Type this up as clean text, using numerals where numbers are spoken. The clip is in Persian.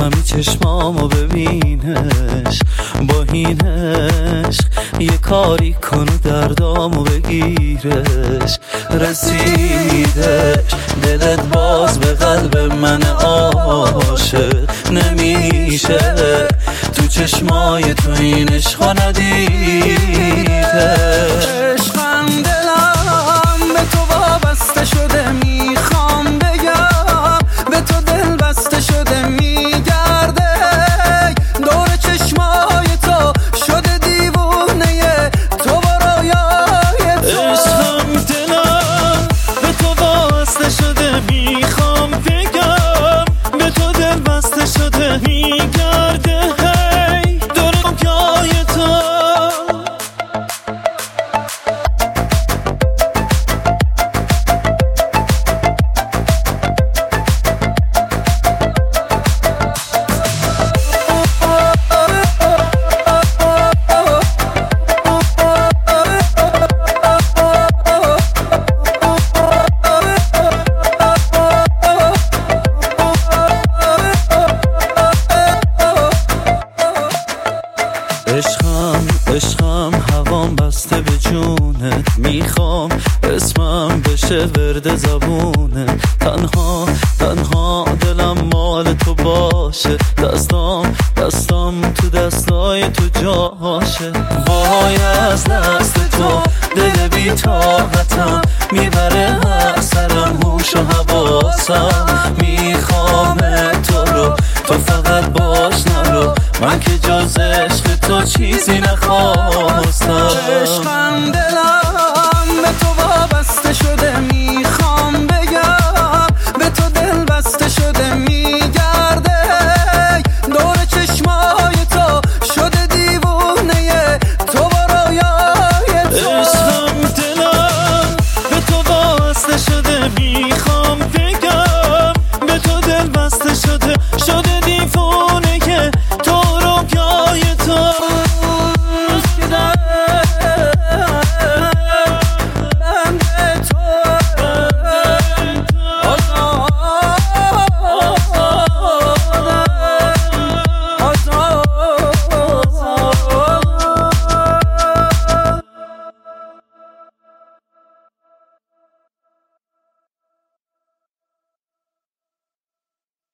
همین چشمامو ببینش، با این عشق یه کاری کن و دردامو بگیرش. رسیدش دلت باز به قلب من عاشق نمیشه، تو چشمای تو این عشقا ندیده. عشقم دلم به تو وابسته شده، میخوام بگم به تو دل بسته شده، میگرده دور چشمای تو شده دیوونه تو با رویای تو. عشقم دلم به تو وابسته شده، میخوام بگم به تو دل بسته شده، میگرده هی دور رویای تو. عشقم هوام بسته به جونت، میخوام اسمم بشه ورد زبونه. تنها دلم مال تو باشه، دستام تو دستای تو جاشه. وای از دست تو دل بی طاقتم، میبره هر سرم هوش و حواسم. میخوام تو رو تو فقط باش نرو، من که جز عشق تو چیزی نخواستم. عشقم دلم به تو وابسته شده، میخوام بگم به تو دل بسته شده، میگم